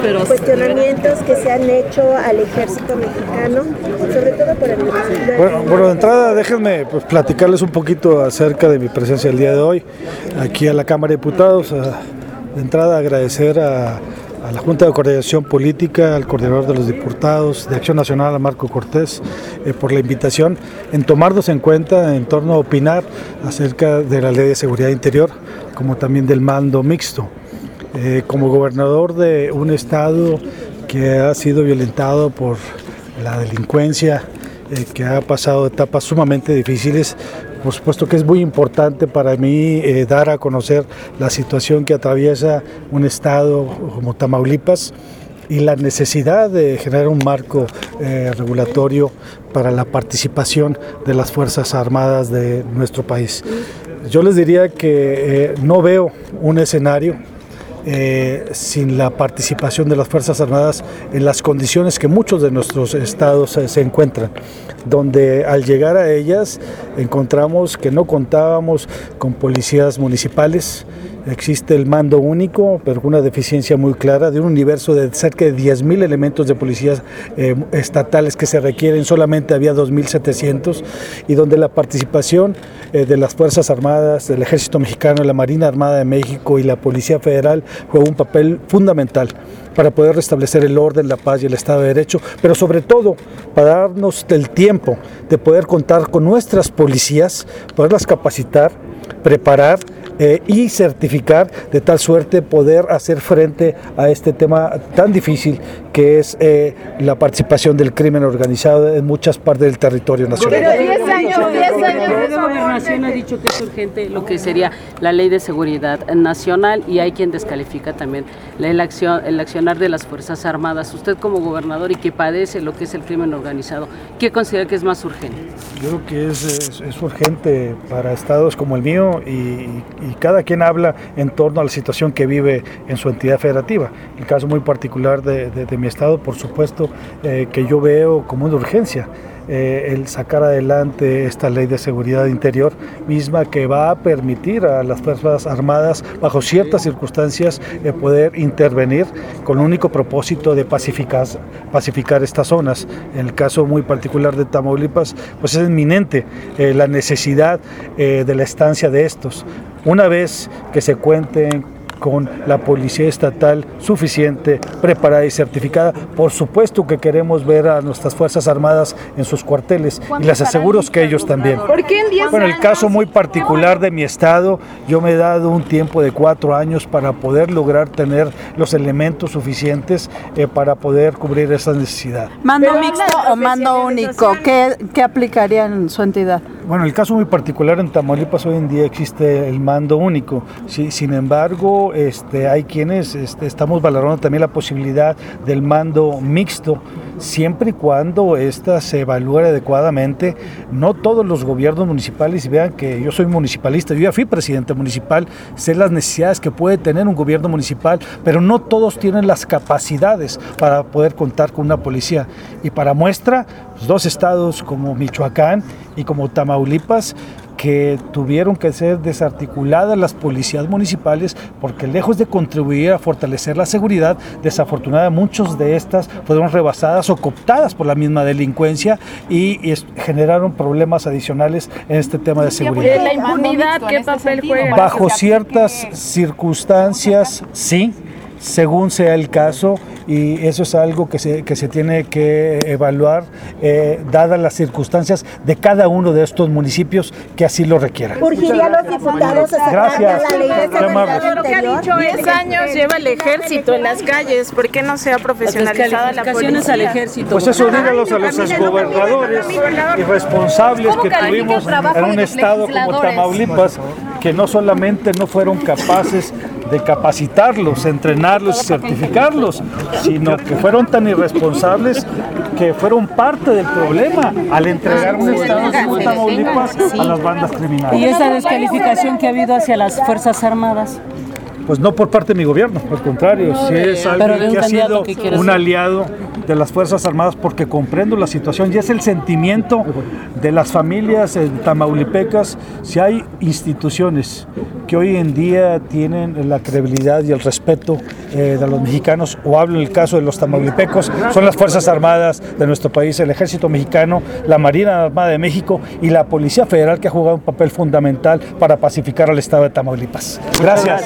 pero cuestionamientos que se han hecho al ejército mexicano, sobre todo por el Bueno, de entrada déjenme platicarles un poquito acerca de mi presencia el día de hoy aquí a la Cámara de Diputados. De entrada agradecer a la Junta de Coordinación Política, al coordinador de los diputados de Acción Nacional, a Marco Cortés, por la invitación en tomarnos en cuenta en torno a opinar acerca de la Ley de Seguridad Interior, como también del mando mixto. Como gobernador de un estado que ha sido violentado por la delincuencia, que ha pasado etapas sumamente difíciles, por supuesto que es muy importante para mí dar a conocer la situación que atraviesa un estado como Tamaulipas y la necesidad de generar un marco regulatorio para la participación de las Fuerzas Armadas de nuestro país. Yo les diría que no veo un escenario sin la participación de las Fuerzas Armadas en las condiciones que muchos de nuestros estados se encuentran, donde al llegar a ellas encontramos que no contábamos con policías municipales. Existe el mando único, pero con una deficiencia muy clara, de un universo de cerca de 10,000 elementos de policías estatales que se requieren, solamente había 2,700, y donde la participación de las Fuerzas Armadas, del Ejército Mexicano, la Marina Armada de México y la Policía Federal juega un papel fundamental para poder restablecer el orden, la paz y el Estado de Derecho, pero sobre todo para darnos el tiempo de poder contar con nuestras policías, poderlas capacitar, preparar y certificar, de tal suerte poder hacer frente a este tema tan difícil que es la participación del crimen organizado en muchas partes del territorio nacional. Pero 10 años. La Gobernación ha dicho que es urgente lo que sería la Ley de Seguridad Nacional, y hay quien descalifica también el accionar de las Fuerzas Armadas. Usted como gobernador y que padece lo que es el crimen organizado, ¿qué considera que es más urgente? Yo creo que es urgente para estados como el mío y cada quien habla en torno a la situación que vive en su entidad federativa. El caso muy particular de mi estado, por supuesto, que yo veo como una urgencia el sacar adelante esta Ley de Seguridad Interior, misma que va a permitir a las Fuerzas Armadas, bajo ciertas circunstancias, poder intervenir con el único propósito de pacificar estas zonas. En el caso muy particular de Tamaulipas, pues es inminente la necesidad de la estancia de estos. Una vez que se cuenten con la policía estatal suficiente, preparada y certificada, por supuesto que queremos ver a nuestras Fuerzas Armadas en sus cuarteles, y les aseguro que ellos también. ¿Por qué en 10 años? Bueno, el caso muy particular de mi estado, yo me he dado un tiempo de 4 años para poder lograr tener los elementos suficientes para poder cubrir esa necesidad. ¿Mando mixto o mando único? ¿Qué aplicaría en su entidad? Bueno, el caso muy particular en Tamaulipas hoy en día existe el mando único. Sin embargo, hay quienes estamos valorando también la posibilidad del mando mixto, siempre y cuando ésta se evalúe adecuadamente. No todos los gobiernos municipales, y vean que yo soy municipalista, yo ya fui presidente municipal, sé las necesidades que puede tener un gobierno municipal, pero no todos tienen las capacidades para poder contar con una policía. Y para muestra, pues, 2 estados como Michoacán y como Tamaulipas, que tuvieron que ser desarticuladas las policías municipales porque, lejos de contribuir a fortalecer la seguridad, desafortunadamente muchos de estas fueron rebasadas o cooptadas por la misma delincuencia y generaron problemas adicionales en este tema de seguridad. ¿La impunidad qué papel juega? Bajo ciertas circunstancias, sí, según sea el caso, y eso es algo que se tiene que evaluar dadas las circunstancias de cada uno de estos municipios que así lo requieran. ¿Urgiría a los diputados a sacar la Ley de Seguridad Lo que ha dicho, 10 años lleva el ejército en las calles, ¿por qué no se ha profesionalizado la policía? Al ejército. Pues eso dígalos a los exgobernadores irresponsables que tuvimos en un estado como Tamaulipas, que no solamente no fueron capaces de capacitarlos, entrenarlos y certificarlos, sino que fueron tan irresponsables que fueron parte del problema al entregar un estado como Tamaulipas a las bandas criminales. ¿Y esa descalificación que ha habido hacia las Fuerzas Armadas? Pues no por parte de mi gobierno, al contrario, sí es alguien que ha sido un aliado de las Fuerzas Armadas porque comprendo la situación y es el sentimiento de las familias tamaulipecas. Si hay instituciones que hoy en día tienen la credibilidad y el respeto de los mexicanos, o hablo en el caso de los tamaulipecos, son las Fuerzas Armadas de nuestro país, el Ejército Mexicano, la Marina Armada de México y la Policía Federal, que ha jugado un papel fundamental para pacificar al estado de Tamaulipas. Gracias.